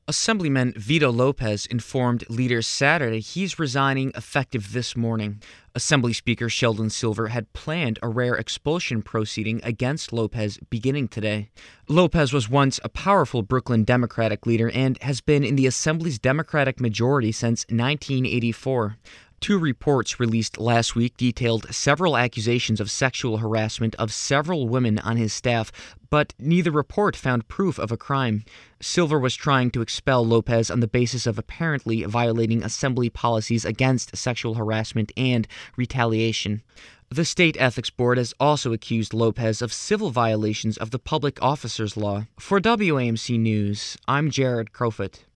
Assemblyman Vito Lopez informed leaders Saturday he's resigning effective this morning. Assembly Speaker Sheldon Silver had planned a rare expulsion proceeding against Lopez beginning today. Lopez was once a powerful Brooklyn Democratic leader and has been in the Assembly's Democratic majority since 1984. Two reports released last week detailed several accusations of sexual harassment of several women on his staff, but neither report found proof of a crime. Silver was trying to expel Lopez on the basis of apparently violating Assembly policies against sexual harassment and retaliation. The State Ethics Board has also accused Lopez of civil violations of the Public Officers Law. For WAMC News, I'm Jared Crofut.